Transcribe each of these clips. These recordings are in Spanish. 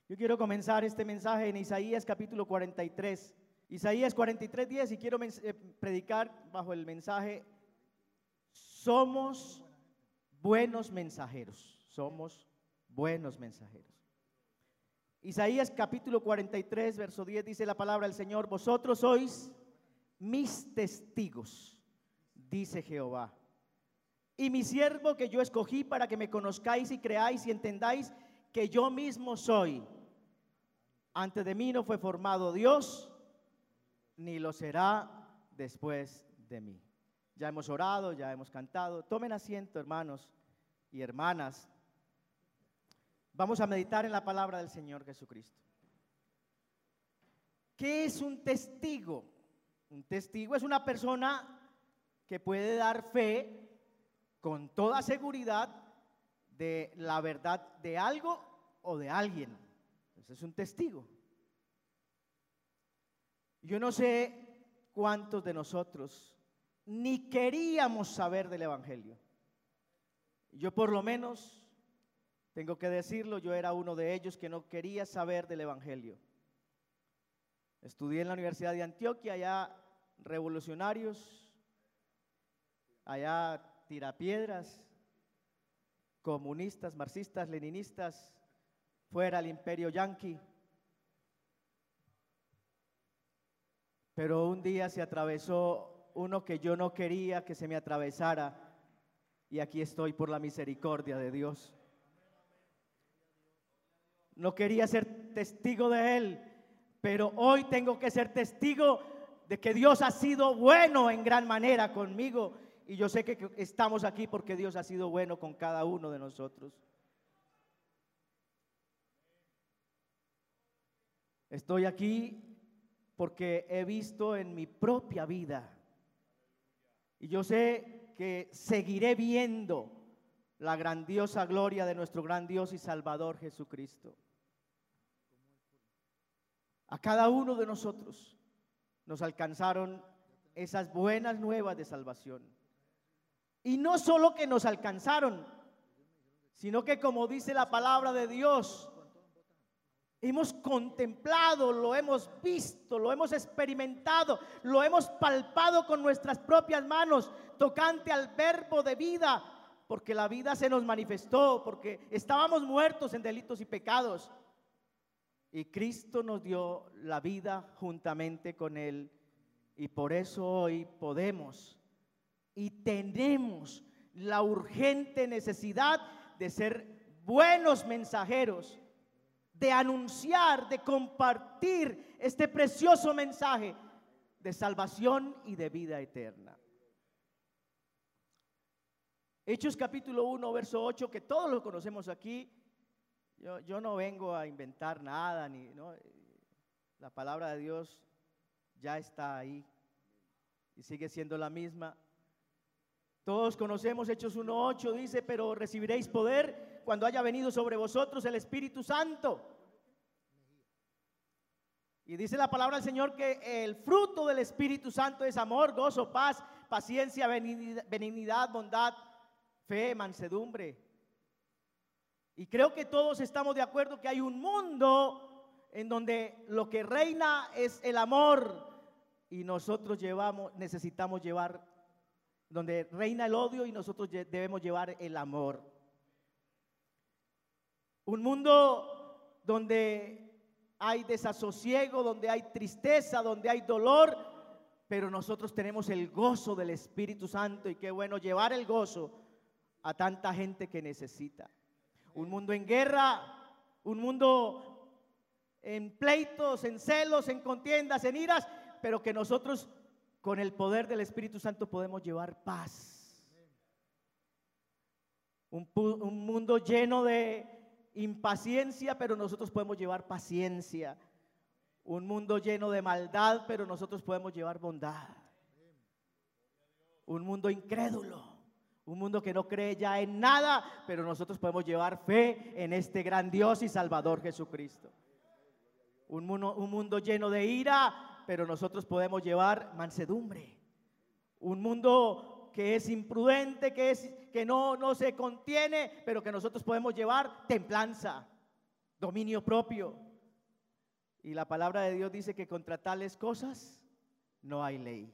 Yo quiero comenzar este mensaje en Isaías capítulo 43. Isaías 43:10, y quiero predicar bajo el mensaje: somos buenos mensajeros. Somos buenos mensajeros. Isaías capítulo 43, verso 10 dice la palabra del Señor: vosotros sois mis testigos, dice Jehová, y mi siervo que yo escogí para que me conozcáis y creáis y entendáis que yo mismo soy. Antes de mí no fue formado Dios, ni lo será después de mí. Ya hemos orado, ya hemos cantado. Tomen asiento, hermanos y hermanas. Vamos a meditar en la palabra del Señor Jesucristo. ¿Qué es un testigo? Un testigo es una persona que puede dar fe con toda seguridad de la verdad de algo o de alguien. Ese es un testigo. Yo no sé cuántos de nosotros ni queríamos saber del Evangelio. Yo por lo menos tengo que decirlo, yo era uno de ellos que no quería saber del Evangelio. Estudié en la Universidad de Antioquia, allá revolucionarios, allá tirapiedras, comunistas, marxistas, leninistas, fuera el imperio yanqui. Pero un día se atravesó uno que yo no quería que se me atravesara, y aquí estoy por la misericordia de Dios. No quería ser testigo de él, pero hoy tengo que ser testigo de que Dios ha sido bueno en gran manera conmigo, y yo sé que estamos aquí porque Dios ha sido bueno con cada uno de nosotros. Estoy aquí porque he visto en mi propia vida, y yo sé que seguiré viendo la grandiosa gloria de nuestro gran Dios y Salvador Jesucristo. A cada uno de nosotros nos alcanzaron esas buenas nuevas de salvación. Y no solo que nos alcanzaron, sino que, como dice la palabra de Dios, hemos contemplado, lo hemos visto, lo hemos experimentado, lo hemos palpado con nuestras propias manos, tocante al verbo de vida, porque la vida se nos manifestó, porque estábamos muertos en delitos y pecados, y Cristo nos dio la vida juntamente con Él, y por eso hoy podemos y tenemos la urgente necesidad de ser buenos mensajeros, de anunciar, de compartir este precioso mensaje de salvación y de vida eterna. Hechos capítulo 1, verso 8, que todos lo conocemos aquí. Yo no vengo a inventar nada, ¿no? La palabra de Dios ya está ahí y sigue siendo la misma. Todos conocemos Hechos 1:8, dice: pero recibiréis poder cuando haya venido sobre vosotros el Espíritu Santo. Y dice la palabra del Señor que el fruto del Espíritu Santo es amor, gozo, paz, paciencia, benignidad, bondad, fe, mansedumbre. Y creo que todos estamos de acuerdo que hay un mundo en donde lo que reina es el amor, y nosotros necesitamos llevar, donde reina el odio y nosotros debemos llevar el amor. Un mundo donde hay desasosiego, donde hay tristeza, donde hay dolor, pero nosotros tenemos el gozo del Espíritu Santo, y qué bueno llevar el gozo a tanta gente que necesita. Un mundo en guerra, un mundo en pleitos, en celos, en contiendas, en iras, pero que nosotros con el poder del Espíritu Santo podemos llevar paz. Un mundo lleno de impaciencia, pero nosotros podemos llevar paciencia. Un mundo lleno de maldad, pero nosotros podemos llevar bondad. Un mundo incrédulo, un mundo que no cree ya en nada, pero nosotros podemos llevar fe en este gran Dios y Salvador Jesucristo. Un mundo lleno de ira, pero nosotros podemos llevar mansedumbre. Un mundo que es imprudente, que no se contiene, pero que nosotros podemos llevar templanza. dominio propio. Y la palabra de Dios dice que contra tales cosas no hay ley.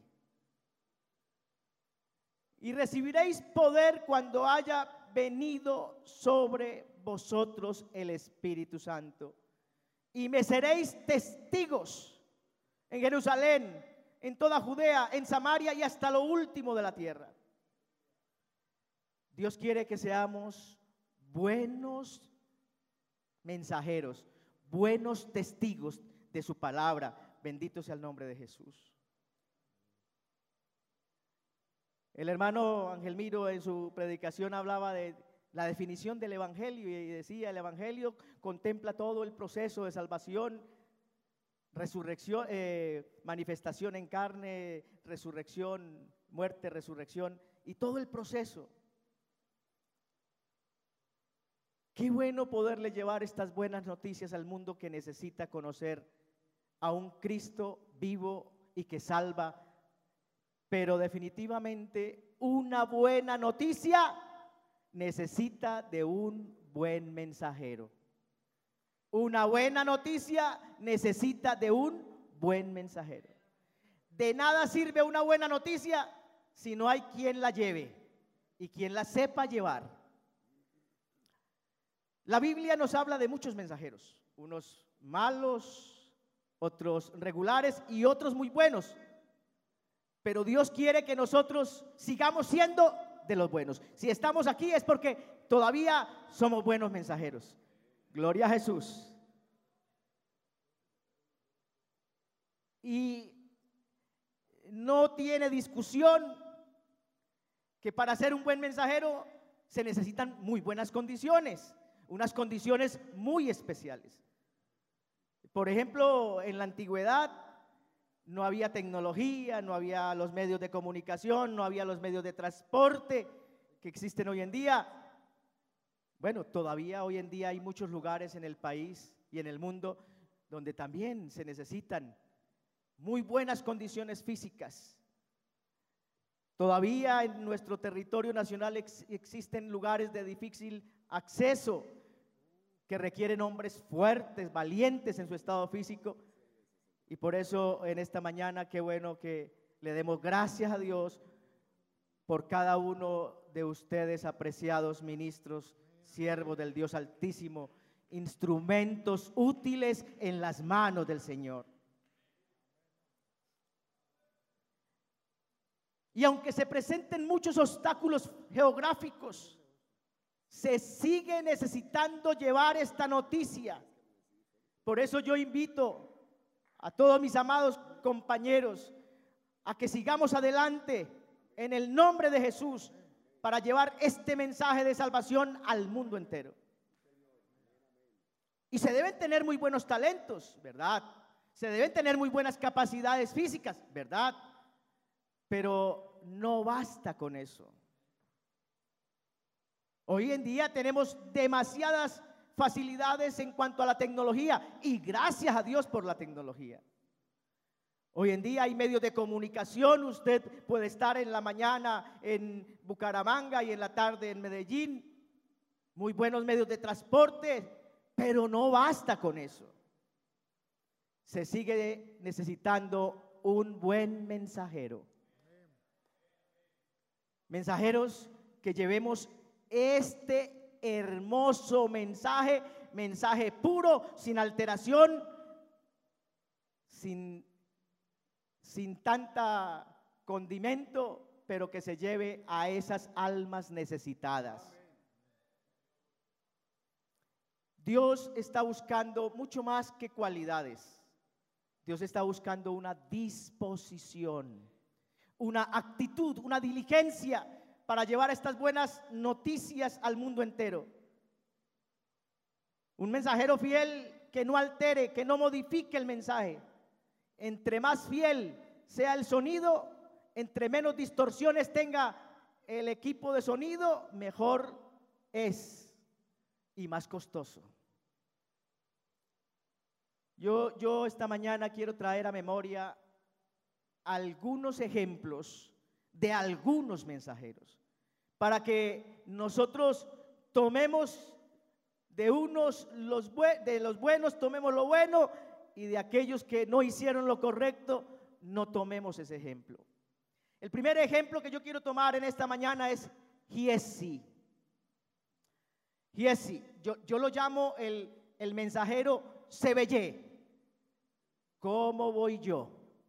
Y recibiréis poder cuando haya venido sobre vosotros el Espíritu Santo. Y me seréis testigos en Jerusalén, en toda Judea, en Samaria y hasta lo último de la tierra. Dios quiere que seamos buenos mensajeros, buenos testigos de su palabra. Bendito sea el nombre de Jesús. El hermano Ángel Miro en su predicación hablaba de la definición del evangelio y decía: el evangelio contempla todo el proceso de salvación, resurrección, manifestación en carne, resurrección, muerte, resurrección y todo el proceso. Qué bueno poderle llevar estas buenas noticias al mundo que necesita conocer a un Cristo vivo y que salva. Pero definitivamente una buena noticia necesita de un buen mensajero. Una buena noticia necesita de un buen mensajero. De nada sirve una buena noticia si no hay quien la lleve y quien la sepa llevar. La Biblia nos habla de muchos mensajeros, unos malos, otros regulares y otros muy buenos. Pero Dios quiere que nosotros sigamos siendo de los buenos. Si estamos aquí es porque todavía somos buenos mensajeros. Gloria a Jesús. Y no tiene discusión que para ser un buen mensajero se necesitan muy buenas condiciones, unas condiciones muy especiales. Por ejemplo, en la antigüedad no había tecnología, no había los medios de comunicación, no había los medios de transporte que existen hoy en día. Bueno, todavía hoy en día hay muchos lugares en el país y en el mundo donde también se necesitan muy buenas condiciones físicas. Todavía en nuestro territorio nacional existen lugares de difícil acceso que requieren hombres fuertes, valientes en su estado físico. Y por eso en esta mañana qué bueno que le demos gracias a Dios por cada uno de ustedes, apreciados ministros, siervos del Dios Altísimo, instrumentos útiles en las manos del Señor. Y aunque se presenten muchos obstáculos geográficos, se sigue necesitando llevar esta noticia. Por eso yo invito a todos mis amados compañeros a que sigamos adelante en el nombre de Jesús para llevar este mensaje de salvación al mundo entero. Y se deben tener muy buenos talentos, ¿verdad? Se deben tener muy buenas capacidades físicas, ¿verdad? Pero no basta con eso. Hoy en día tenemos demasiadas facilidades en cuanto a la tecnología y gracias a Dios por la tecnología. Hoy en día hay medios de comunicación, usted puede estar en la mañana en Bucaramanga y en la tarde en Medellín, muy buenos medios de transporte, pero no basta con eso. Se sigue necesitando un buen mensajero. Mensajeros que llevemos este hermoso mensaje, mensaje puro, sin alteración, sin tanta condimento, pero que se lleve a esas almas necesitadas. Dios está buscando mucho más que cualidades. Dios está buscando una disposición, una actitud, una diligencia para llevar estas buenas noticias al mundo entero. Un mensajero fiel que no altere, que no modifique el mensaje. Entre más fiel sea el sonido, entre menos distorsiones tenga el equipo de sonido, mejor es y más costoso. Yo esta mañana quiero traer a memoria algunos ejemplos de algunos mensajeros para que nosotros tomemos de de los buenos tomemos lo bueno, y de aquellos que no hicieron lo correcto no tomemos ese ejemplo. El primer ejemplo que yo quiero tomar en esta mañana es Giezi. Giezi, yo lo llamo el mensajero Sebellé. ¿Cómo voy yo?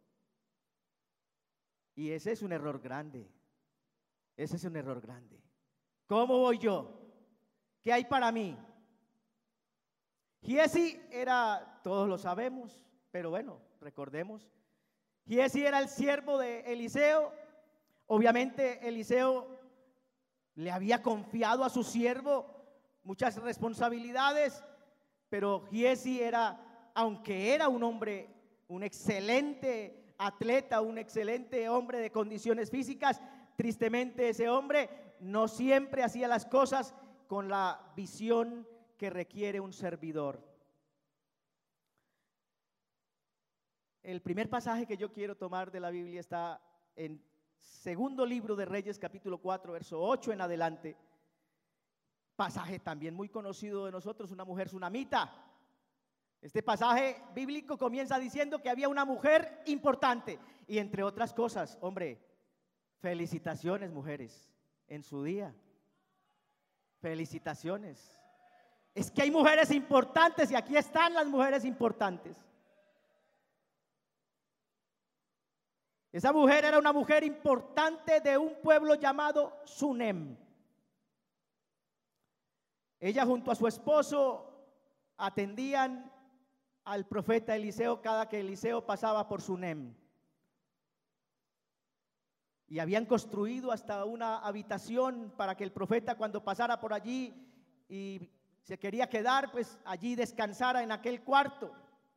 Y ese es un error grande. Ese es un error grande. ¿Cómo voy yo? ¿Qué hay para mí? Giezi era, todos lo sabemos, pero bueno, recordemos. Giezi era el siervo de Eliseo. Obviamente Eliseo le había confiado a su siervo muchas responsabilidades, pero Giezi era, aunque era un hombre, un excelente atleta, un excelente hombre de condiciones físicas, tristemente ese hombre no siempre hacía las cosas con la visión que requiere un servidor. El primer pasaje que yo quiero tomar de la Biblia está en segundo libro de Reyes, capítulo 4, verso 8 en adelante. Pasaje también muy conocido de nosotros, una mujer sunamita. Este pasaje bíblico comienza diciendo que había una mujer importante, y entre otras cosas, hombre, felicitaciones mujeres en su día. Felicitaciones. Es que hay mujeres importantes, y aquí están las mujeres importantes. Esa mujer era una mujer importante de un pueblo llamado Sunem. Ella junto a su esposo atendían al profeta Eliseo cada que Eliseo pasaba por Sunem. Y habían construido hasta una habitación para que el profeta, cuando pasara por allí y se quería quedar, pues allí descansara en aquel cuarto.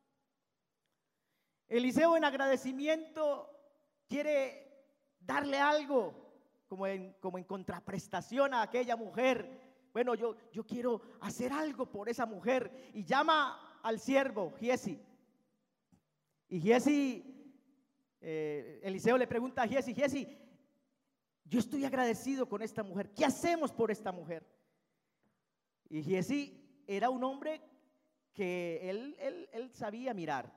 Eliseo, en agradecimiento, quiere darle algo como en contraprestación a aquella mujer. Bueno, yo quiero hacer algo por esa mujer, y llama al siervo Giezi. Y Giezi, Eliseo le pregunta a Giezi: Giezi, yo estoy agradecido con esta mujer, ¿qué hacemos por esta mujer? Y Giezi era un hombre que él sabía mirar,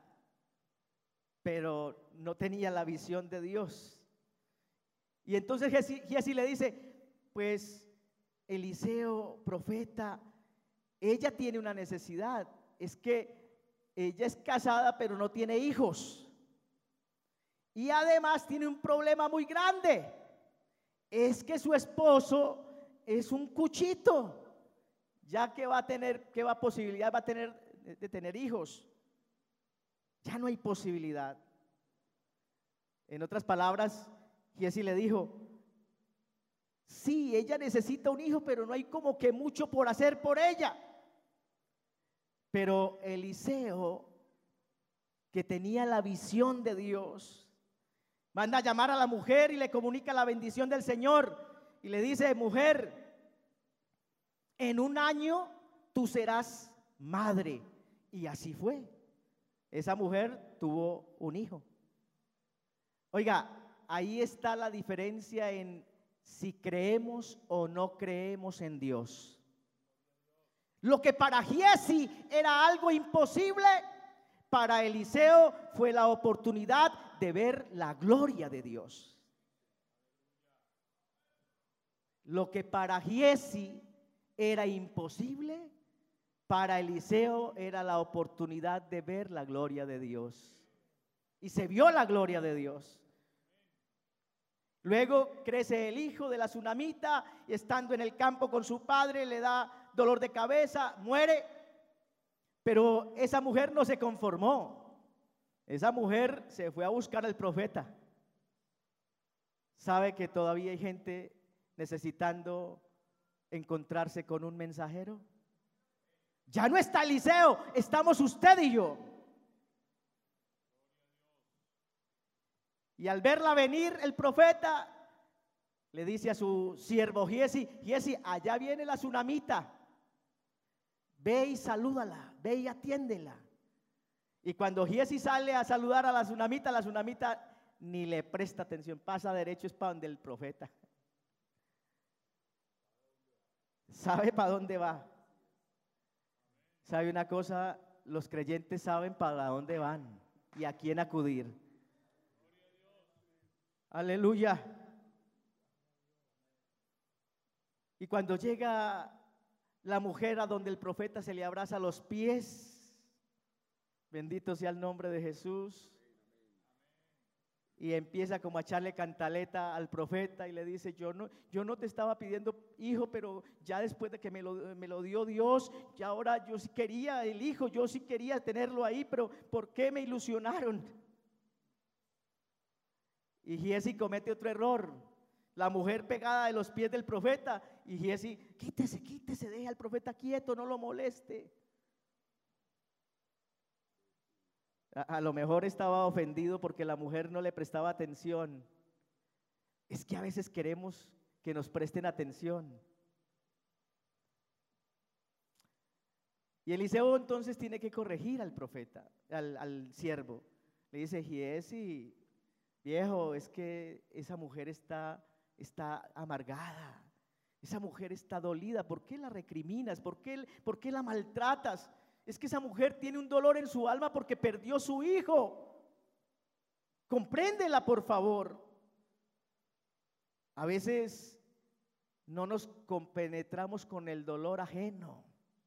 pero no tenía la visión de Dios. Y entonces Giezi le dice: pues Eliseo, profeta, ella tiene una necesidad. Es que ella es casada pero no tiene hijos, y además tiene un problema muy grande. Es que su esposo es un cuchito, ya que va a tener, ¿qué posibilidad va a tener de tener hijos? Ya no hay posibilidad. En otras palabras, Giezi le dijo: sí, ella necesita un hijo, pero no hay como que mucho por hacer por ella. Pero Eliseo, que tenía la visión de Dios, manda a llamar a la mujer y le comunica la bendición del Señor, y le dice: mujer, en un año tú serás madre. Y así fue. Esa mujer tuvo un hijo. Oiga, ahí está la diferencia en si creemos o no creemos en Dios. Lo que para Giezi era algo imposible, para Eliseo fue la oportunidad de ver la gloria de Dios. Lo que para Giezi era imposible, para Eliseo era la oportunidad de ver la gloria de Dios. Y se vio la gloria de Dios. Luego crece el hijo de la sunamita, y estando en el campo con su padre le da dolor de cabeza, muere. Pero esa mujer no se conformó. Esa mujer se fue a buscar al profeta. ¿Sabe que todavía hay gente necesitando encontrarse con un mensajero? Ya no está Eliseo, estamos usted y yo. Y al verla venir, el profeta le dice a su siervo Giezi: Giezi, allá viene la sunamita, ve y salúdala, ve y atiéndela. Y cuando Giezi sale a saludar a la sunamita ni le presta atención, pasa derecho, es para donde el profeta. ¿Sabe para dónde va? ¿Sabe una cosa? Los creyentes saben para dónde van y a quién acudir. Aleluya. Y cuando llega la mujer a donde el profeta se le abraza los pies, bendito sea el nombre de Jesús, y empieza como a echarle cantaleta al profeta y le dice, yo no te estaba pidiendo hijo, pero ya después de que me lo dio Dios, ya ahora yo sí quería el hijo, yo sí quería tenerlo ahí, pero ¿por qué me ilusionaron? Y Giesi comete otro error. La mujer pegada de los pies del profeta y Giesi, quítese, deje al profeta quieto, no lo moleste. A lo mejor estaba ofendido porque la mujer no le prestaba atención. Es que a veces queremos que nos presten atención. Y Eliseo entonces tiene que corregir al profeta, al siervo. Le dice, Giesi, viejo, es que esa mujer está amargada, esa mujer está dolida, ¿por qué la recriminas? ¿Por qué la maltratas? Es que esa mujer tiene un dolor en su alma porque perdió su hijo. Compréndela, por favor. A veces no nos compenetramos con el dolor ajeno.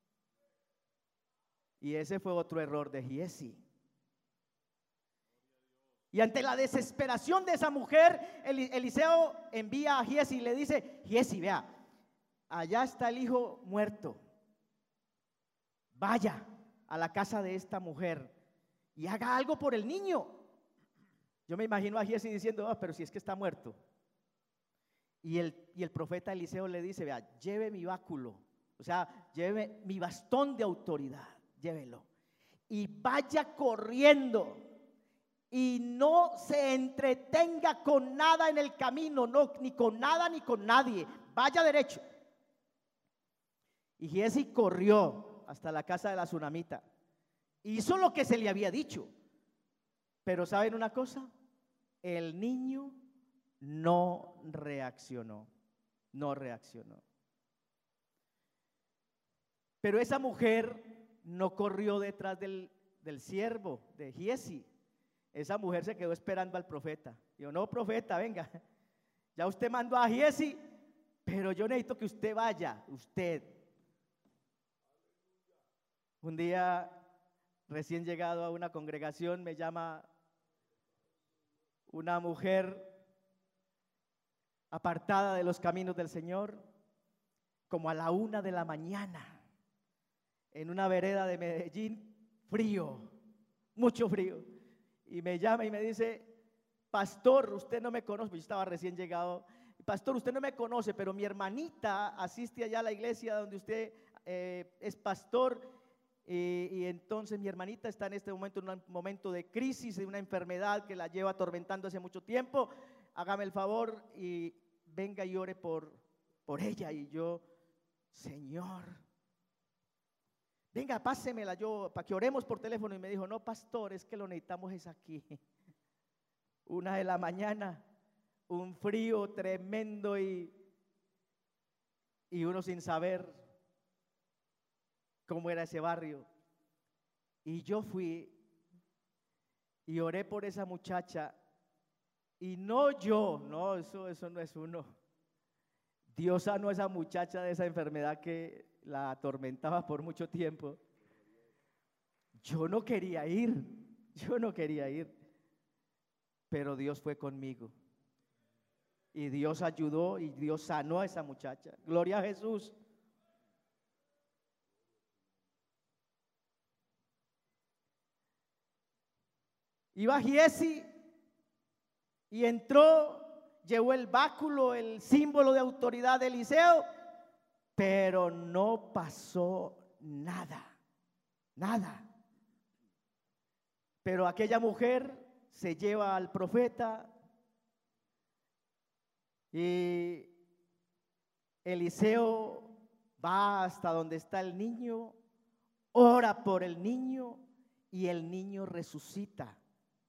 Y ese fue otro error de Giesi. Y ante la desesperación de esa mujer, Eliseo envía a Giesi y le dice, Giesi, vea, allá está el hijo muerto. Vaya a la casa de esta mujer y haga algo por el niño. Yo me imagino a Giesi diciendo, pero si es que está muerto. Y el profeta Eliseo le dice, vea, lleve mi báculo, o sea, lleve mi bastón de autoridad, llévelo. Y vaya corriendo y no se entretenga con nada en el camino, no, ni con nada ni con nadie, vaya derecho. Y Giesi corrió hasta la casa de la tsunamita. Hizo lo que se le había dicho. Pero ¿saben una cosa? El niño no reaccionó. No reaccionó. Pero esa mujer no corrió detrás del siervo de Giesi. Esa mujer se quedó esperando al profeta. Dijo, no, profeta, venga. Ya usted mandó a Giesi, pero yo necesito que usted vaya, usted. Un día, recién llegado a una congregación, me llama una mujer apartada de los caminos del Señor, como a la 1 de la mañana, en una vereda de Medellín, frío, mucho frío. Y me llama y me dice, pastor, usted no me conoce, yo estaba recién llegado. Pastor, usted no me conoce, pero mi hermanita asiste allá a la iglesia donde usted es pastor. Y entonces mi hermanita está en este momento en un momento de crisis, de una enfermedad que la lleva atormentando hace mucho tiempo. Hágame el favor y venga y ore por ella. Y yo, Señor, venga, pásemela yo para que oremos por teléfono. Y me dijo, no, pastor, es que lo necesitamos es aquí. 1 de la mañana, un frío tremendo y uno sin saber cómo era ese barrio. Y yo fui y oré por esa muchacha. Y no yo, no, eso no es uno. Dios sanó a esa muchacha de esa enfermedad que la atormentaba por mucho tiempo. Yo no quería ir, pero Dios fue conmigo. Y Dios ayudó y Dios sanó a esa muchacha. Gloria a Jesús. Iba Giesi y entró, llevó el báculo, el símbolo de autoridad de Eliseo, pero no pasó nada. Pero aquella mujer se lleva al profeta y Eliseo va hasta donde está el niño, ora por el niño y el niño resucita.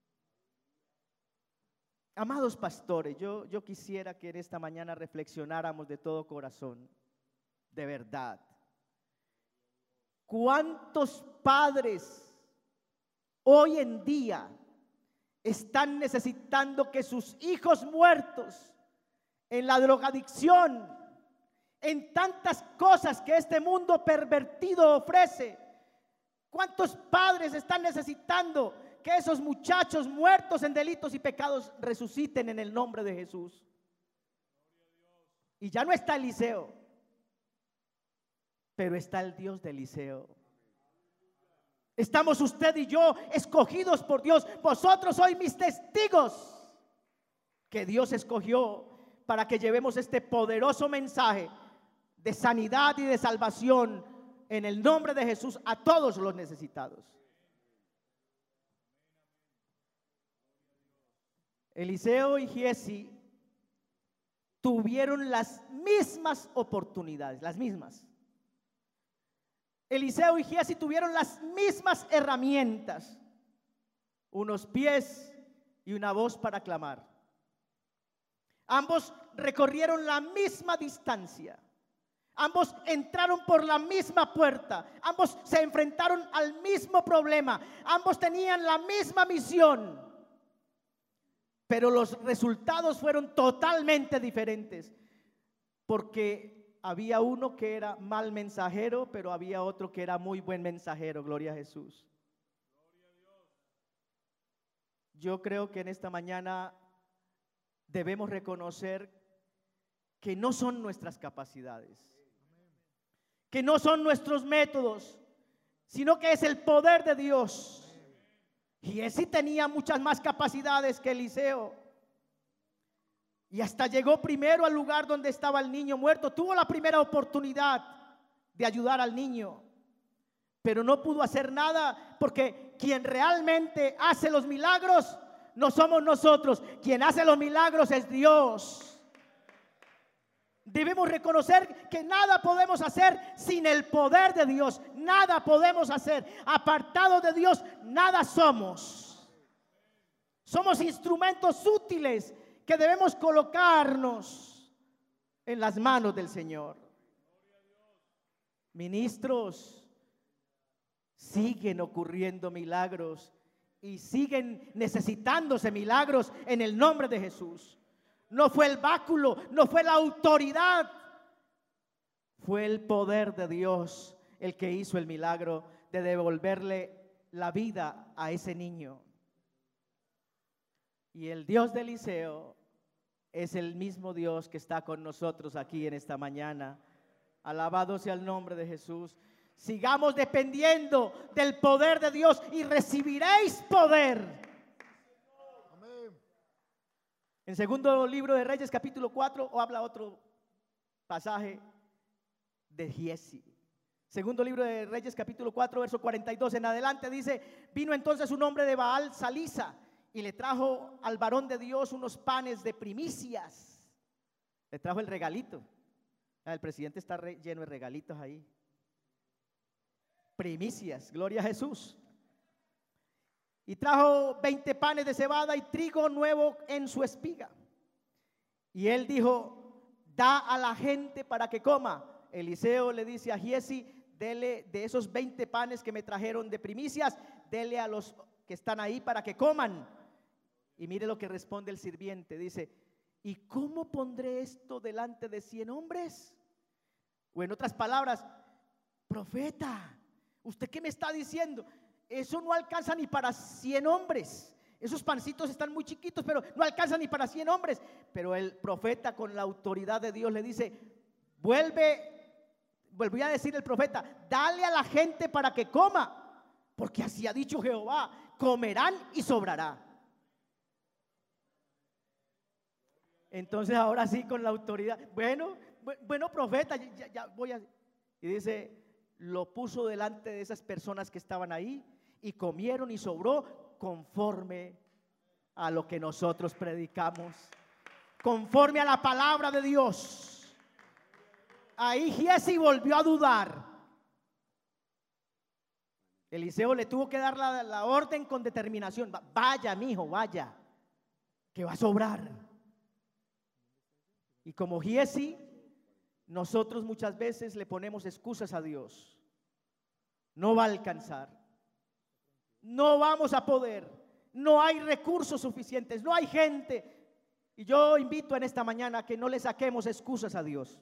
Amados pastores, yo quisiera que en esta mañana reflexionáramos de todo corazón, de verdad. ¿Cuántos padres hoy en día están necesitando que sus hijos muertos en la drogadicción, en tantas cosas que este mundo pervertido ofrece? ¿Cuántos padres están necesitando que esos muchachos muertos en delitos y pecados resuciten en el nombre de Jesús? Y ya no está Eliseo, pero está el Dios de Eliseo. Estamos usted y yo escogidos por Dios. Vosotros sois mis testigos que Dios escogió para que llevemos este poderoso mensaje de sanidad y de salvación en el nombre de Jesús a todos los necesitados. Eliseo y Giezi tuvieron las mismas oportunidades, las mismas. Eliseo y Giezi tuvieron las mismas herramientas, unos pies y una voz para clamar. Ambos recorrieron la misma distancia. Ambos entraron por la misma puerta. Ambos se enfrentaron al mismo problema. Ambos tenían la misma misión. Pero los resultados fueron totalmente diferentes, porque había uno que era mal mensajero, pero había otro que era muy buen mensajero. Gloria a Jesús. Yo creo que en esta mañana debemos reconocer que no son nuestras capacidades, que no son nuestros métodos, sino que es el poder de Dios. Giezi tenía muchas más capacidades que Eliseo, y hasta llegó primero al lugar donde estaba el niño muerto. Tuvo la primera oportunidad de ayudar al niño, pero no pudo hacer nada, porque quien realmente hace los milagros no somos nosotros. Quien hace los milagros es Dios. Debemos reconocer que nada podemos hacer sin el poder de Dios. Nada podemos hacer. Apartado de Dios, nada somos. Somos instrumentos útiles que debemos colocarnos en las manos del Señor. Ministros, siguen ocurriendo milagros y siguen necesitándose milagros en el nombre de Jesús. No fue el báculo, no fue la autoridad, fue el poder de Dios el que hizo el milagro de devolverle la vida a ese niño. Y el Dios de Eliseo es el mismo Dios que está con nosotros aquí en esta mañana. Alabado sea el nombre de Jesús. Sigamos dependiendo del poder de Dios y recibiréis poder. En segundo libro de Reyes, capítulo 4, o habla otro pasaje de Giezi. Segundo libro de Reyes, capítulo 4, verso 42 en adelante, dice: vino entonces un hombre de Baal Salisa y le trajo al varón de Dios unos panes de primicias. Le trajo el regalito. El presidente está lleno de regalitos ahí. Primicias, gloria a Jesús. Y trajo 20 panes de cebada y trigo nuevo en su espiga. Y él dijo: da a la gente para que coma. Eliseo le dice a Giezi: dele de esos 20 panes que me trajeron de primicias, dele a los que están ahí para que coman. Y mire lo que responde el sirviente. Dice: ¿y cómo pondré esto delante de 100 hombres? O en otras palabras: profeta, ¿usted qué me está diciendo? Eso no alcanza ni para 100 hombres. Esos pancitos están muy chiquitos, pero no alcanzan ni para 100 hombres. Pero el profeta, con la autoridad de Dios, le dice: volvió a decir el profeta: dale a la gente para que coma, porque así ha dicho Jehová, comerán y sobrará. Entonces ahora sí, con la autoridad, bueno profeta, ya voy a... Y dice: lo puso delante de esas personas que estaban ahí, y comieron y sobró, conforme a lo que nosotros predicamos, conforme a la palabra de Dios. Ahí Giezi volvió a dudar. Eliseo le tuvo que dar la orden con determinación: vaya, mijo, vaya, que va a sobrar. Y como Giezi, nosotros muchas veces le ponemos excusas a Dios. no va a alcanzar. No vamos a poder. No hay recursos suficientes, no hay gente. Y yo invito en esta mañana a que no le saquemos excusas a Dios.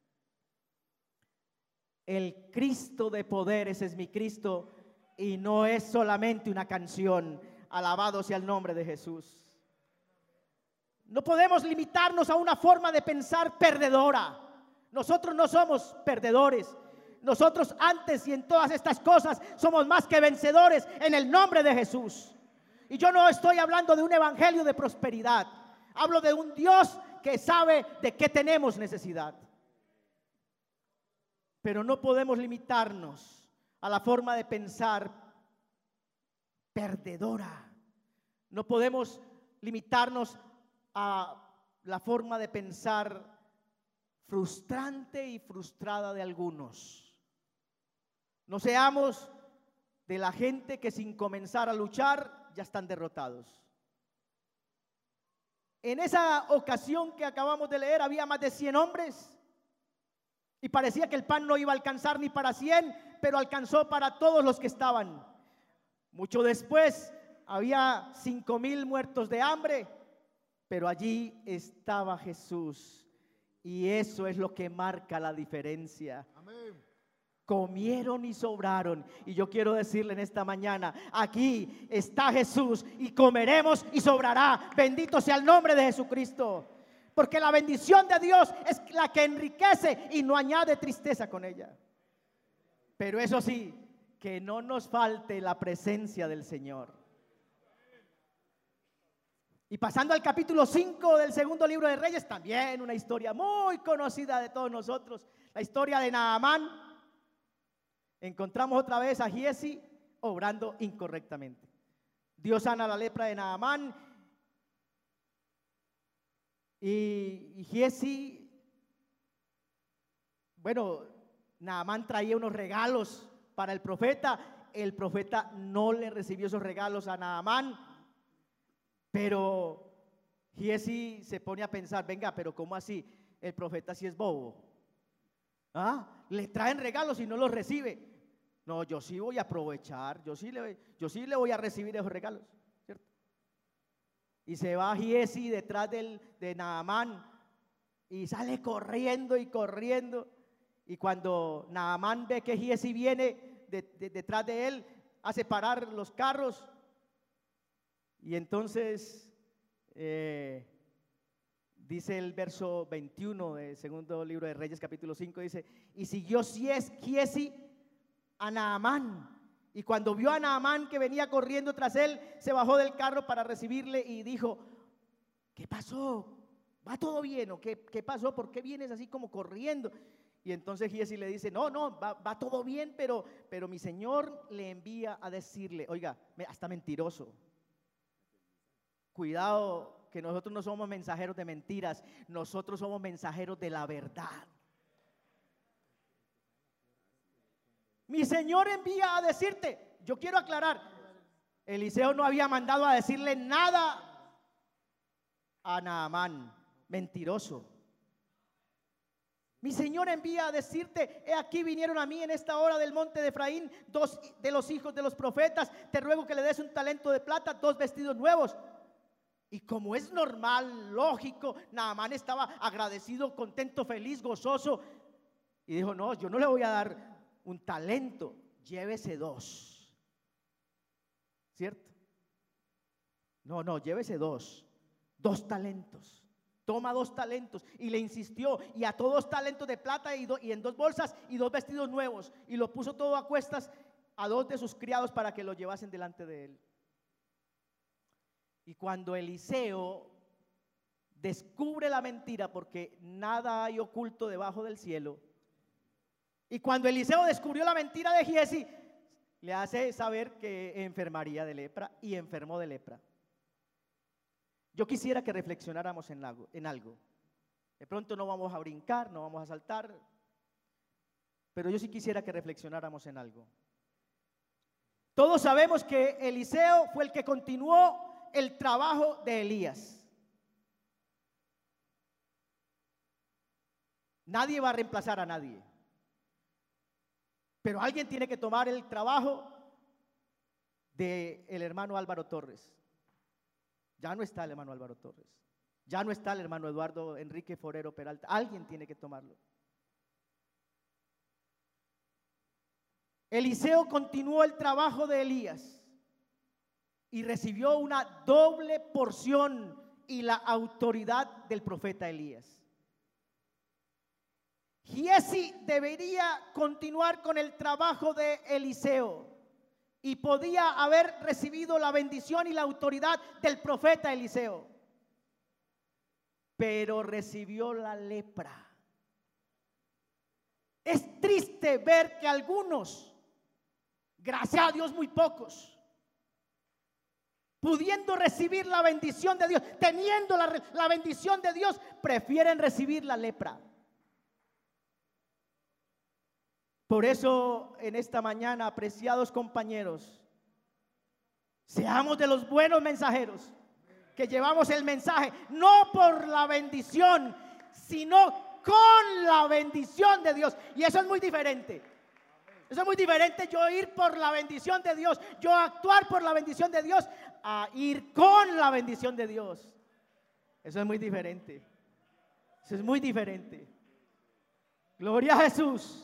El Cristo de poder, ese es mi Cristo, y no es solamente una canción. Alabado sea el nombre de Jesús. No podemos limitarnos a una forma de pensar perdedora. Nosotros no somos perdedores. Nosotros antes y en todas estas cosas somos más que vencedores en el nombre de Jesús. Y yo no estoy hablando de un evangelio de prosperidad. Hablo de un Dios que sabe de qué tenemos necesidad. Pero no podemos limitarnos a la forma de pensar perdedora. No podemos limitarnos a la forma de pensar frustrante y frustrada de algunos. No seamos de la gente que sin comenzar a luchar ya están derrotados. En esa ocasión que acabamos de leer había más de 100 hombres y parecía que el pan no iba a alcanzar ni para 100, pero alcanzó para todos los que estaban. Mucho después había 5,000 muertos de hambre, pero allí estaba Jesús, y eso es lo que marca la diferencia. Amén. Comieron y sobraron. Y yo quiero decirle en esta mañana, aquí está Jesús y comeremos y sobrará. Bendito sea el nombre de Jesucristo. Porque la bendición de Dios es la que enriquece y no añade tristeza con ella. Pero eso sí, que no nos falte la presencia del Señor. Y pasando al capítulo 5 del segundo libro de Reyes, también una historia muy conocida de todos nosotros, la historia de Naamán. Encontramos otra vez a Giezi obrando incorrectamente. Dios sana la lepra de Naamán y Giezi, bueno, Naamán traía unos regalos para el profeta. El profeta no le recibió esos regalos a Naamán, pero Giezi se pone a pensar, venga, pero ¿cómo así? El profeta sí es bobo. ¿Ah? Le traen regalos y no los recibe. No, yo sí voy a aprovechar, yo sí le voy a recibir esos regalos, ¿cierto? Y se va Giezi detrás de Naamán y sale corriendo y corriendo. Y cuando Naamán ve que Giezi viene detrás de él, hace parar los carros. Y entonces dice el verso 21 del segundo libro de Reyes, capítulo 5, dice: y siguió Giezi a Naamán, y cuando vio a Naamán que venía corriendo tras él, se bajó del carro para recibirle y dijo: ¿qué pasó? ¿Va todo bien o qué pasó? ¿Por qué vienes así como corriendo? Y entonces Giezi le dice: no, va todo bien, pero mi Señor le envía a decirle. Oiga, hasta mentiroso. Cuidado, que nosotros no somos mensajeros de mentiras, nosotros somos mensajeros de la verdad. Mi Señor envía a decirte. Yo quiero aclarar, Eliseo no había mandado a decirle nada a Naamán, mentiroso. Mi Señor envía a decirte: he aquí vinieron a mí en esta hora del monte de Efraín 2 de los hijos de los profetas, te ruego que le des un talento de plata, 2 vestidos nuevos. Y como es normal, lógico, Naamán estaba agradecido, contento, feliz, gozoso, y dijo: no, yo no le voy a dar un talento, llévese 2, ¿cierto? No, llévese 2 talentos. Toma 2 talentos. Y le insistió y ató 2 talentos de plata y en 2 bolsas y 2 vestidos nuevos, y lo puso todo a cuestas a 2 de sus criados para que lo llevasen delante de él. Y cuando Eliseo descubre la mentira, porque nada hay oculto debajo del cielo, y cuando Eliseo descubrió la mentira de Giezi, le hace saber que enfermaría de lepra, y enfermó de lepra. Yo quisiera que reflexionáramos en algo. De pronto no vamos a brincar, no vamos a saltar, pero yo sí quisiera que reflexionáramos en algo. Todos sabemos que Eliseo fue el que continuó el trabajo de Elías. Nadie va a reemplazar a nadie. Pero alguien tiene que tomar el trabajo del hermano Álvaro Torres. Ya no está el hermano Álvaro Torres. Ya no está el hermano Eduardo Enrique Forero Peralta. Alguien tiene que tomarlo. Eliseo continuó el trabajo de Elías y recibió una doble porción y la autoridad del profeta Elías. Giezi debería continuar con el trabajo de Eliseo y podía haber recibido la bendición y la autoridad del profeta Eliseo, pero recibió la lepra. Es triste ver que algunos, gracias a Dios muy pocos, pudiendo recibir la bendición de Dios, teniendo la bendición de Dios, prefieren recibir la lepra. Por eso en esta mañana, apreciados compañeros, seamos de los buenos mensajeros que llevamos el mensaje, no por la bendición, sino con la bendición de Dios. Y eso es muy diferente. Eso es muy diferente, yo ir por la bendición de Dios, yo actuar por la bendición de Dios, a ir con la bendición de Dios. Eso es muy diferente. Eso es muy diferente. Gloria a Jesús.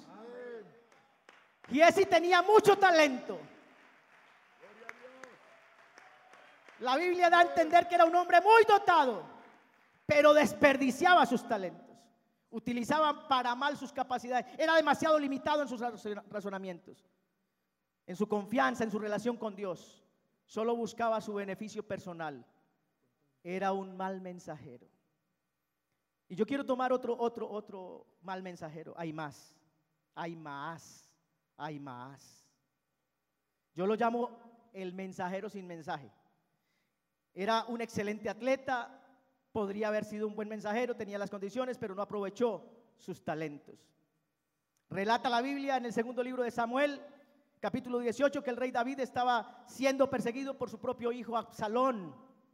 Giezi tenía mucho talento. La Biblia da a entender que era un hombre muy dotado, pero desperdiciaba sus talentos. Utilizaba para mal sus capacidades. Era demasiado limitado en sus razonamientos, en su confianza, en su relación con Dios. Solo buscaba su beneficio personal. Era un mal mensajero. Y yo quiero tomar otro mal mensajero. Hay más. Hay más. Hay más. Yo lo llamo el mensajero sin mensaje. Era un excelente atleta, podría haber sido un buen mensajero, tenía las condiciones, pero no aprovechó sus talentos. Relata la Biblia en el segundo libro de Samuel, capítulo 18, que el rey David estaba siendo perseguido por su propio hijo Absalón.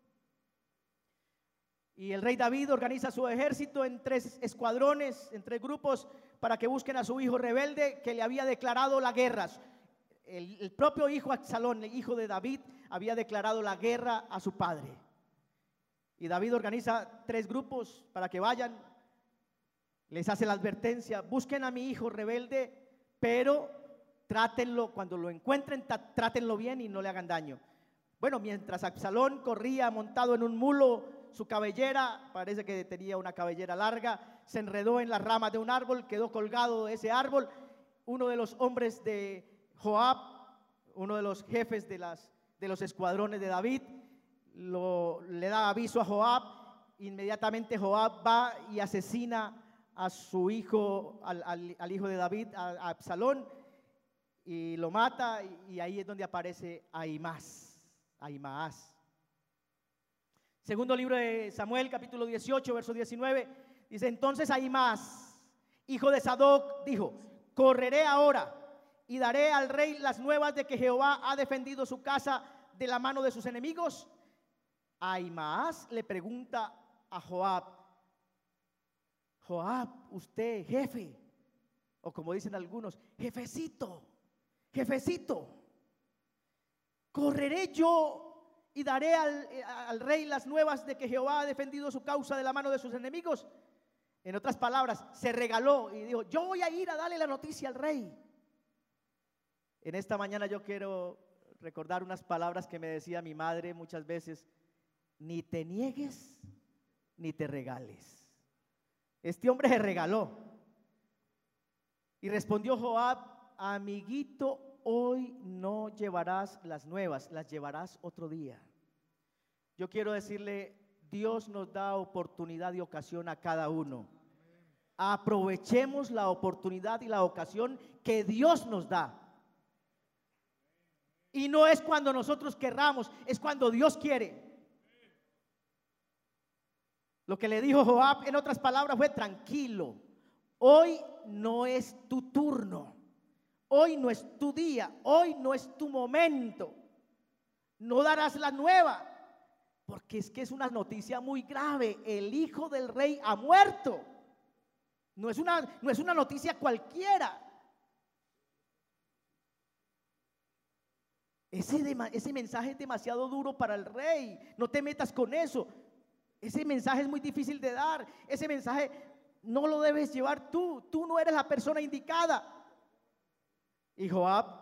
Y el rey David organiza su ejército en 3 escuadrones, en 3 grupos, para que busquen a su hijo rebelde que le había declarado la guerra. El propio hijo Absalón, el hijo de David, había declarado la guerra a su padre. Y David organiza 3 grupos para que vayan. Les hace la advertencia: busquen a mi hijo rebelde, pero trátenlo, cuando lo encuentren, trátenlo bien y no le hagan daño. Bueno, mientras Absalón corría montado en un mulo, su cabellera, parece que tenía una cabellera larga, se enredó en las ramas de un árbol, quedó colgado de ese árbol. Uno de los hombres de Joab, uno de los jefes de los escuadrones de David, le da aviso a Joab. Inmediatamente Joab va y asesina a su hijo, al hijo de David, a Absalón, y lo mata. Y ahí es donde aparece Ahimaas. Segundo libro de Samuel, capítulo 18, verso 19, dice: entonces Ahimaas, hijo de Sadoc, dijo: correré ahora y daré al rey las nuevas de que Jehová ha defendido su casa de la mano de sus enemigos. Ahimaas le pregunta a Joab: Joab, usted jefe, o como dicen algunos, jefecito, correré yo y daré al rey las nuevas de que Jehová ha defendido su causa de la mano de sus enemigos. En otras palabras, se regaló y dijo: yo voy a ir a darle la noticia al rey. En esta mañana yo quiero recordar unas palabras que me decía mi madre muchas veces: ni te niegues ni te regales. Este hombre se regaló. Y respondió Joab: amiguito, hoy no llevarás las nuevas, las llevarás otro día. Yo quiero decirle: Dios nos da oportunidad y ocasión a cada uno. Aprovechemos la oportunidad y la ocasión que Dios nos da. Y no es cuando nosotros querramos, es cuando Dios quiere. Lo que le dijo Joab, en otras palabras, fue: tranquilo, hoy no es tu turno. Hoy no es tu día, hoy no es tu momento. No darás la nueva, porque es que es una noticia muy grave. El hijo del rey ha muerto. No es una noticia cualquiera. ese mensaje es demasiado duro para el rey, no te metas con eso. Ese mensaje es muy difícil de dar, ese mensaje no lo debes llevar tú no eres la persona indicada. Y Joab,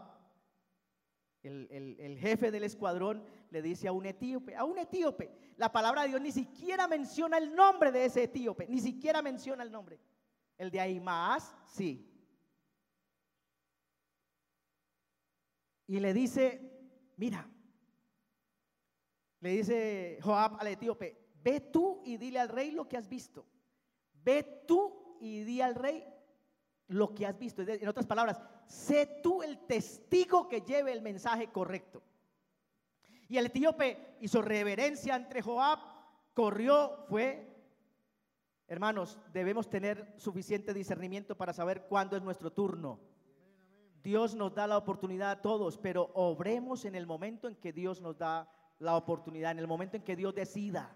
el jefe del escuadrón, le dice a un etíope, la palabra de Dios ni siquiera menciona el nombre de ese etíope, ni siquiera menciona el nombre. El de Ahimaas, sí. Y le dice, mira, le dice Joab al etíope, ve tú y dile al rey lo que has visto. Ve tú y di al rey lo que has visto. En otras palabras, sé tú el testigo que lleve el mensaje correcto. Y el etíope hizo reverencia ante Joab, corrió, fue. Hermanos, debemos tener suficiente discernimiento para saber cuándo es nuestro turno. Dios nos da la oportunidad a todos, pero obremos en el momento en que Dios nos da la oportunidad, en el momento en que Dios decida.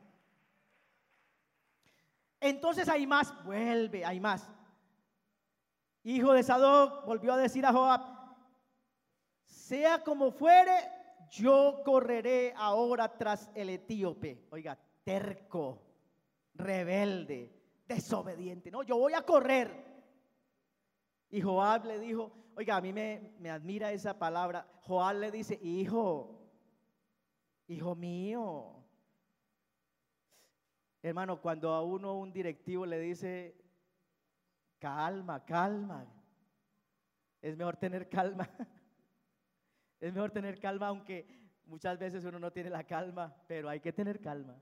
Entonces Ahimaas vuelve, Ahimaas, hijo de Sadoc, volvió a decir a Joab, sea como fuere, yo correré ahora tras el etíope. Oiga, terco, rebelde, desobediente. No, yo voy a correr. Y Joab le dijo, oiga, a mí me admira esa palabra. Joab le dice, hijo mío. Hermano, cuando a uno un directivo le dice, calma, es mejor tener calma. Es mejor tener calma, aunque muchas veces uno no tiene la calma, pero hay que tener calma.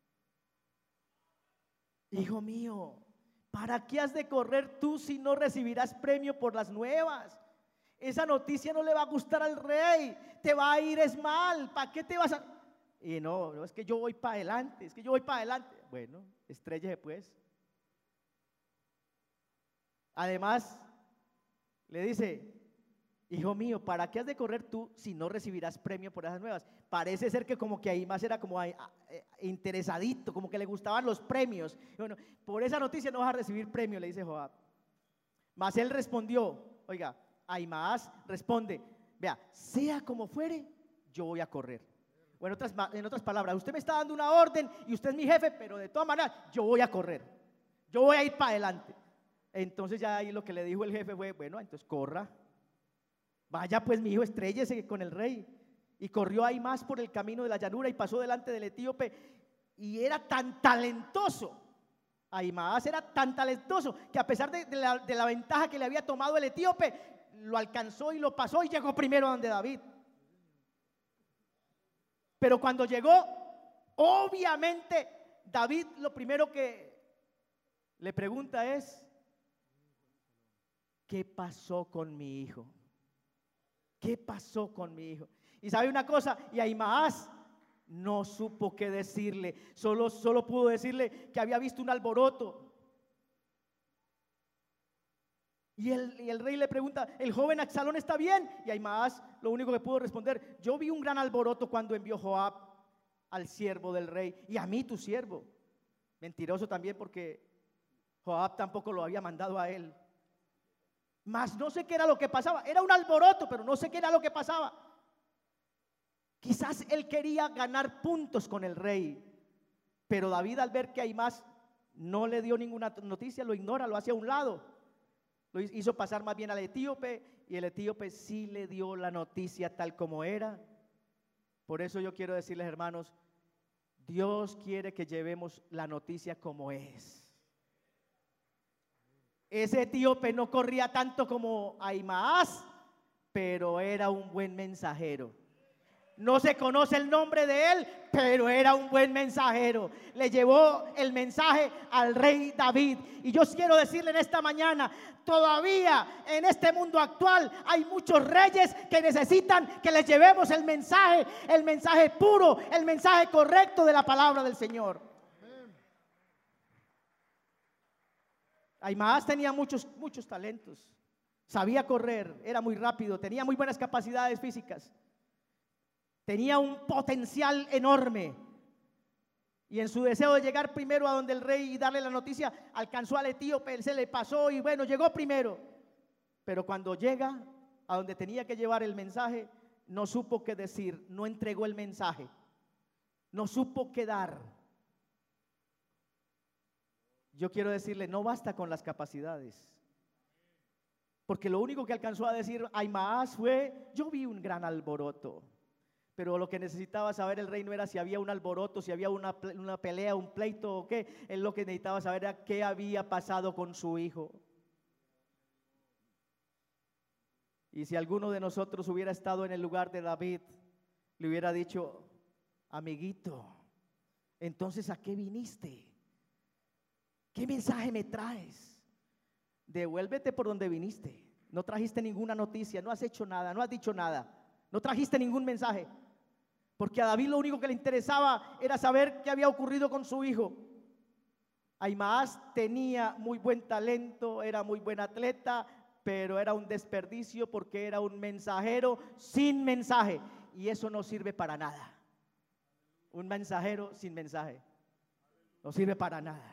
Hijo mío, ¿para qué has de correr tú si no recibirás premio por las nuevas? Esa noticia no le va a gustar al rey, te va a ir es mal, ¿para qué te vas a...? Y no, es que yo voy para adelante, Bueno, estréllese pues. Además, le dice, hijo mío, ¿para qué has de correr tú si no recibirás premio por esas nuevas? Parece ser que como que Ahimaas era como interesadito, como que le gustaban los premios. Bueno, por esa noticia no vas a recibir premio, le dice Joab. Mas él respondió, oiga, Ahimaas responde, vea, sea como fuere, yo voy a correr. Bueno, en otras palabras, usted me está dando una orden y usted es mi jefe, pero de todas maneras yo voy a correr, yo voy a ir para adelante. Entonces ya ahí lo que le dijo el jefe fue, bueno, entonces corra. Vaya pues mi hijo, estréllese con el rey. Y corrió Ahimaas por el camino de la llanura y pasó delante del etíope. Y era tan talentoso, Ahimaas era tan talentoso, que a pesar de la ventaja que le había tomado el etíope, lo alcanzó y lo pasó y llegó primero a donde David. Pero cuando llegó, obviamente David lo primero que le pregunta es, ¿qué pasó con mi hijo? ¿Qué pasó con mi hijo? Y sabe una cosa, y Ahimaas no supo qué decirle, solo pudo decirle que había visto un alboroto. Y el rey le pregunta, ¿el joven Absalón está bien? Y Ahimaas lo único que pudo responder, yo vi un gran alboroto cuando envió Joab al siervo del rey, y a mí tu siervo. Mentiroso también, porque Joab tampoco lo había mandado a él. Mas no sé qué era lo que pasaba, era un alboroto, pero no sé qué era lo que pasaba. Quizás él quería ganar puntos con el rey, pero David, al ver que Ahimaas no le dio ninguna noticia, lo ignora, lo hace a un lado. Lo hizo pasar más bien al etíope, y el etíope sí le dio la noticia tal como era. Por eso yo quiero decirles, hermanos, Dios quiere que llevemos la noticia como es. Ese etíope no corría tanto como Ahimaas, pero era un buen mensajero. No se conoce el nombre de él, pero era un buen mensajero. Le llevó el mensaje al rey David. Y yo quiero decirle en esta mañana, todavía en este mundo actual hay muchos reyes que necesitan que les llevemos el mensaje puro, el mensaje correcto de la palabra del Señor. Ahimaas tenía muchos talentos, sabía correr, era muy rápido, tenía muy buenas capacidades físicas. Tenía un potencial enorme, y en su deseo de llegar primero a donde el rey y darle la noticia, alcanzó al etíope, él se le pasó y bueno, llegó primero. Pero cuando llega a donde tenía que llevar el mensaje, no supo qué decir, no entregó el mensaje, no supo qué dar. Yo quiero decirle, no basta con las capacidades, porque lo único que alcanzó a decir Ahimaas fue: yo vi un gran alboroto. Pero lo que necesitaba saber el rey no era si había un alboroto, si había una pelea, un pleito o qué. Él lo que necesitaba saber era qué había pasado con su hijo. Y si alguno de nosotros hubiera estado en el lugar de David, le hubiera dicho: amiguito, entonces ¿a qué viniste? ¿Qué mensaje me traes? Devuélvete por donde viniste. No trajiste ninguna noticia, no has hecho nada, no has dicho nada, no trajiste ningún mensaje. Porque a David lo único que le interesaba era saber qué había ocurrido con su hijo. Ahimaas tenía muy buen talento, era muy buen atleta, pero era un desperdicio porque era un mensajero sin mensaje, y eso no sirve para nada. Un mensajero sin mensaje no sirve para nada.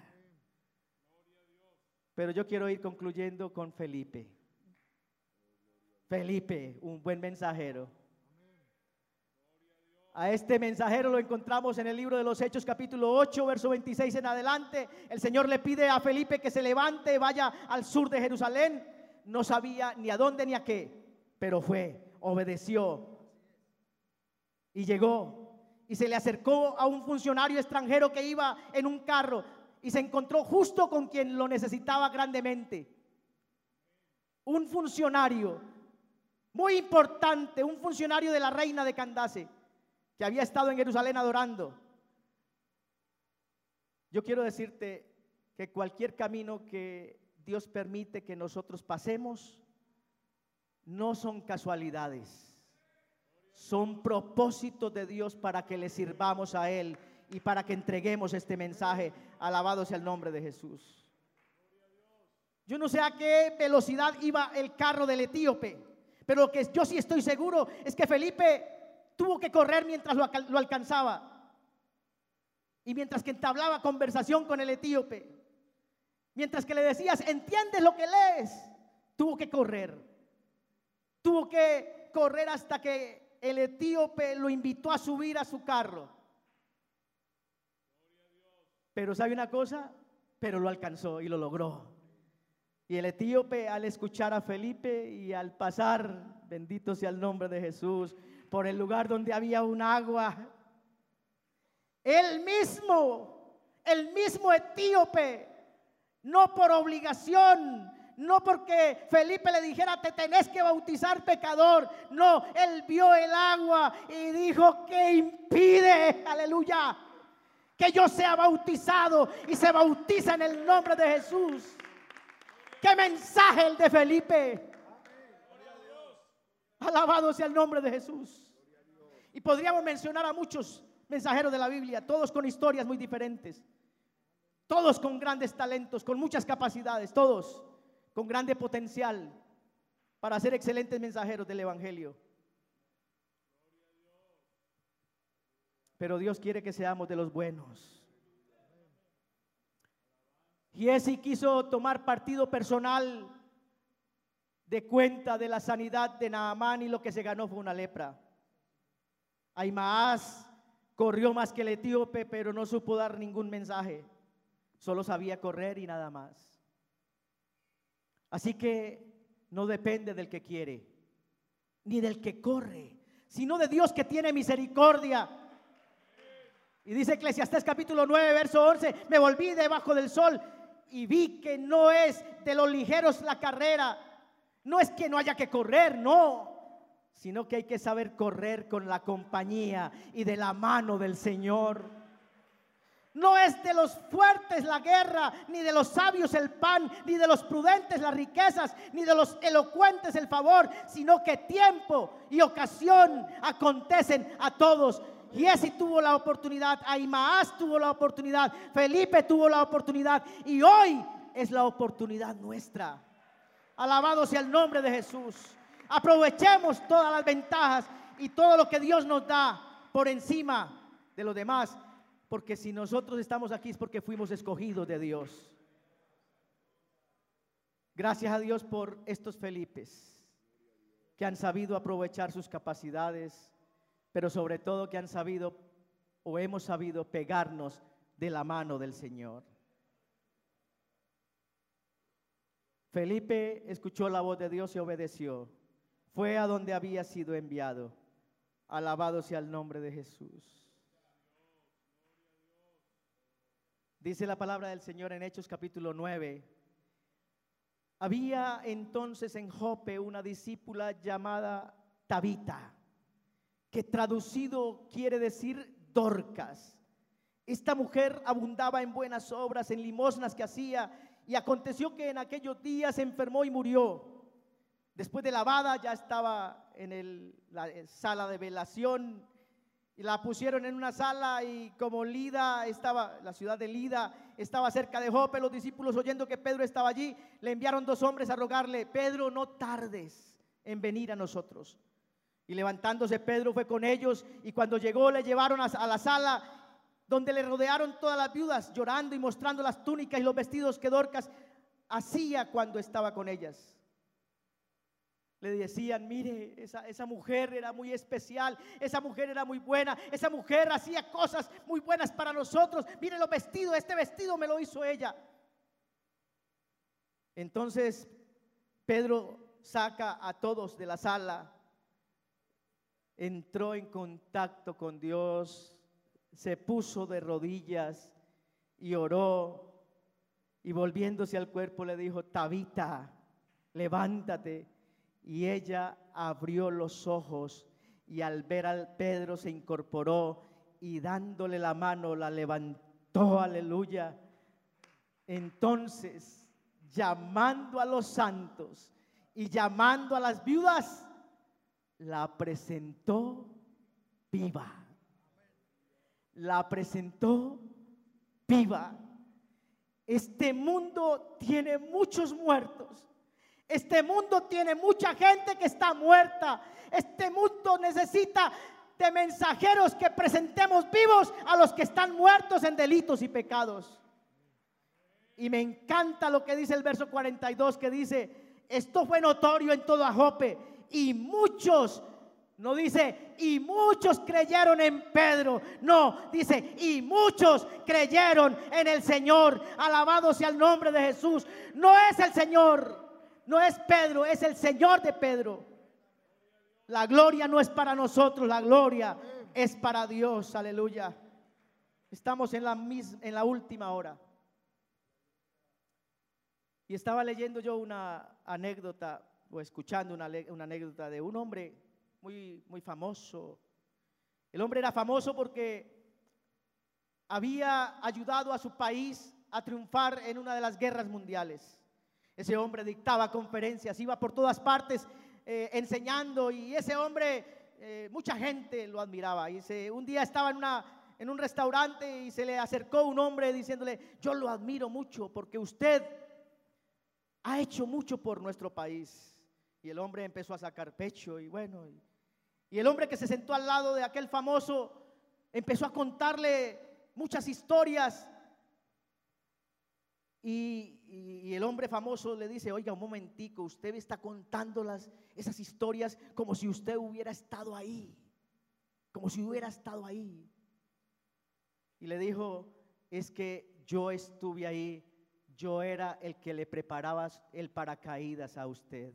Pero yo quiero ir concluyendo con Felipe. Felipe, un buen mensajero. A este mensajero lo encontramos en el libro de los Hechos, capítulo 8, verso 26 en adelante. El Señor le pide a Felipe que se levante, vaya al sur de Jerusalén. No sabía ni a dónde ni a qué, pero fue, obedeció y llegó. Y se le acercó a un funcionario extranjero que iba en un carro y se encontró justo con quien lo necesitaba grandemente. Un funcionario muy importante, un funcionario de la reina de Candace, que había estado en Jerusalén adorando. Yo quiero decirte que cualquier camino que Dios permite que nosotros pasemos no son casualidades, son propósitos de Dios para que le sirvamos a Él y para que entreguemos este mensaje. Alabado sea el nombre de Jesús. Yo no sé a qué velocidad iba el carro del etíope, pero lo que yo sí estoy seguro es que Felipe tuvo que correr mientras lo alcanzaba, y mientras que entablaba conversación con el etíope, mientras que le decías: ¿entiendes lo que lees? Tuvo que correr hasta que el etíope lo invitó a subir a su carro. Pero ¿sabe una cosa? Pero lo alcanzó y lo logró. Y el etíope, al escuchar a Felipe y al pasar, bendito sea el nombre de Jesús, por el lugar donde había un agua, el mismo etíope, no por obligación, no porque Felipe le dijera: te tenés que bautizar, pecador. No, él vio el agua y dijo: ¿qué impide, aleluya, que yo sea bautizado? Y se bautiza en el nombre de Jesús. ¡Qué mensaje el de Felipe! Alabado sea el nombre de Jesús. Y podríamos mencionar a muchos mensajeros de la Biblia, todos con historias muy diferentes, todos con grandes talentos, con muchas capacidades, todos con grande potencial para ser excelentes mensajeros del Evangelio. Pero Dios quiere que seamos de los buenos. Giesi quiso tomar partido personal de cuenta de la sanidad de Naamán, y lo que se ganó fue una lepra. Ahimaas corrió más que el etíope, pero no supo dar ningún mensaje, solo sabía correr y nada más. Así que no depende del que quiere, ni del que corre, sino de Dios que tiene misericordia. Y dice Eclesiastés capítulo 9, verso 11: me volví debajo del sol y vi que no es de los ligeros la carrera. No es que no haya que correr, no, sino que hay que saber correr con la compañía y de la mano del Señor. No es de los fuertes la guerra, ni de los sabios el pan, ni de los prudentes las riquezas, ni de los elocuentes el favor, sino que tiempo y ocasión acontecen a todos. Giesi tuvo la oportunidad, Ahimaas tuvo la oportunidad, Felipe tuvo la oportunidad, y hoy es la oportunidad nuestra. Alabado sea el nombre de Jesús. Aprovechemos todas las ventajas y todo lo que Dios nos da por encima de los demás, porque si nosotros estamos aquí es porque fuimos escogidos de Dios. Gracias a Dios por estos Felipes. que han sabido aprovechar sus capacidades, pero sobre todo que han sabido o hemos sabido pegarnos de la mano del Señor. Felipe escuchó la voz de Dios y obedeció. Fue a donde había sido enviado. Alabado sea el nombre de Jesús. Dice la palabra del Señor en Hechos capítulo 9. Había entonces en Jope una discípula llamada Tabita, que traducido quiere decir Dorcas. Esta mujer abundaba en buenas obras, en limosnas que hacía, y aconteció que en aquellos días se enfermó y murió. Después de lavada ya estaba en la sala de velación, y la pusieron en una sala, y como Lida estaba, la ciudad de Lida estaba cerca de Jope, los discípulos, oyendo que Pedro estaba allí, le enviaron 2 hombres a rogarle: Pedro, no tardes en venir a nosotros. Y levantándose Pedro fue con ellos, y cuando llegó le llevaron a la sala, donde le rodearon todas las viudas, llorando y mostrando las túnicas y los vestidos que Dorcas hacía cuando estaba con ellas. Le decían: mire, esa mujer era muy especial, esa mujer era muy buena, esa mujer hacía cosas muy buenas para nosotros. Mire los vestidos, este vestido me lo hizo ella. Entonces Pedro saca a todos de la sala, entró en contacto con Dios, se puso de rodillas y oró, y volviéndose al cuerpo le dijo: Tabita, levántate. Y ella abrió los ojos, y al ver a Pedro se incorporó, y dándole la mano la levantó. Aleluya. Entonces, llamando a los santos y llamando a las viudas, la presentó viva. La presentó viva. Este mundo tiene muchos muertos. Este mundo tiene mucha gente que está muerta. Este mundo necesita de mensajeros que presentemos vivos a los que están muertos en delitos y pecados. Y me encanta lo que dice el verso 42, que dice: esto fue notorio en toda Jope, y muchos, no dice y muchos creyeron en Pedro, no, dice y muchos creyeron en el Señor. Alabado sea el nombre de Jesús. No es el Señor, no es Pedro, es el Señor de Pedro. La gloria no es para nosotros, la gloria es para Dios. Aleluya. Estamos en la última hora. Y estaba leyendo yo una anécdota, o escuchando una anécdota de un hombre muy, muy famoso. El hombre era famoso porque había ayudado a su país a triunfar en una de las guerras mundiales. Ese hombre dictaba conferencias, iba por todas partes enseñando, y ese hombre, mucha gente lo admiraba. Y un día estaba en un restaurante y se le acercó un hombre diciéndole: yo lo admiro mucho porque usted ha hecho mucho por nuestro país. Y el hombre empezó a sacar pecho, y bueno, y el hombre que se sentó al lado de aquel famoso empezó a contarle muchas historias. Y el hombre famoso le dice: oiga, un momentico, usted está contando esas historias como si usted hubiera estado ahí, como si hubiera estado ahí. Y le dijo: es que yo estuve ahí, yo era el que le preparaba el paracaídas a usted.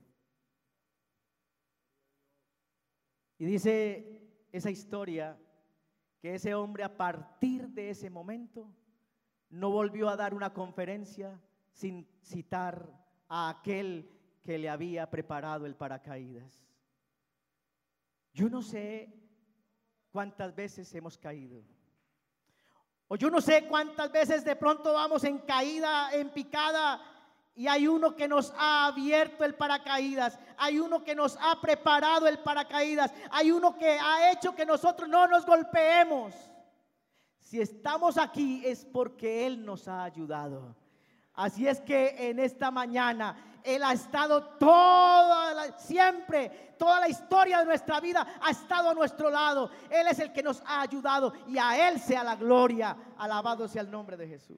Y dice esa historia que ese hombre, a partir de ese momento, no volvió a dar una conferencia sin citar a aquel que le había preparado el paracaídas. Yo no sé cuántas veces hemos caído, o yo no sé cuántas veces de pronto vamos en caída, en picada, y hay uno que nos ha abierto el paracaídas, hay uno que nos ha preparado el paracaídas, hay uno que ha hecho que nosotros no nos golpeemos. Si estamos aquí es porque Él nos ha ayudado. Así es que en esta mañana Él ha estado siempre, toda la historia de nuestra vida ha estado a nuestro lado. Él es el que nos ha ayudado, y a Él sea la gloria. Alabado sea el nombre de Jesús.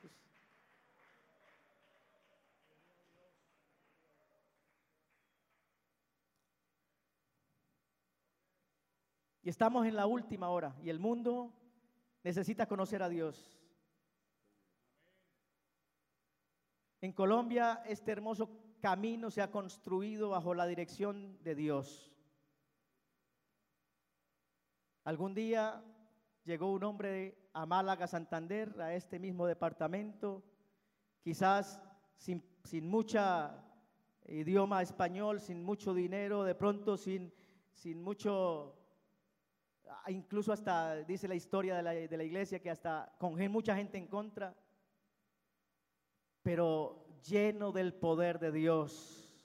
Y estamos en la última hora y el mundo necesita conocer a Dios. En Colombia este hermoso camino se ha construido bajo la dirección de Dios. Algún día llegó un hombre a Málaga, Santander, a este mismo departamento, quizás sin mucha idioma español, sin mucho dinero, de pronto sin mucho, incluso hasta dice la historia de la iglesia que hasta con mucha gente en contra, pero lleno del poder de Dios.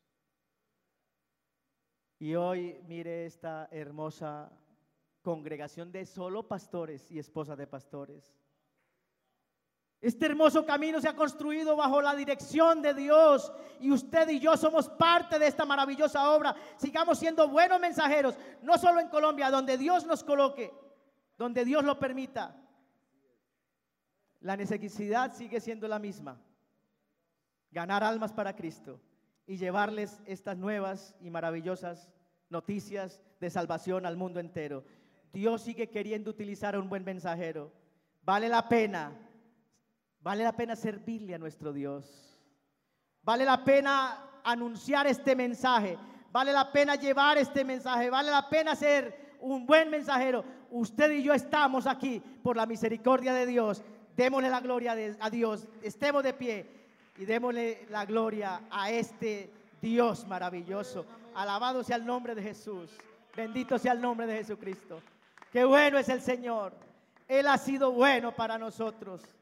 Y hoy mire esta hermosa congregación de solo pastores y esposas de pastores. Este hermoso camino se ha construido bajo la dirección de Dios y usted y yo somos parte de esta maravillosa obra. Sigamos siendo buenos mensajeros, no solo en Colombia, donde Dios nos coloque, donde Dios lo permita. La necesidad sigue siendo la misma: ganar almas para Cristo y llevarles estas nuevas y maravillosas noticias de salvación al mundo entero. Dios sigue queriendo utilizar a un buen mensajero. Vale la pena servirle a nuestro Dios. Vale la pena anunciar este mensaje. Vale la pena llevar este mensaje. Vale la pena ser un buen mensajero. Usted y yo estamos aquí por la misericordia de Dios. Démosle la gloria a Dios. Estemos de pie y démosle la gloria a este Dios maravilloso. Alabado sea el nombre de Jesús. Bendito sea el nombre de Jesucristo. Qué bueno es el Señor. Él ha sido bueno para nosotros.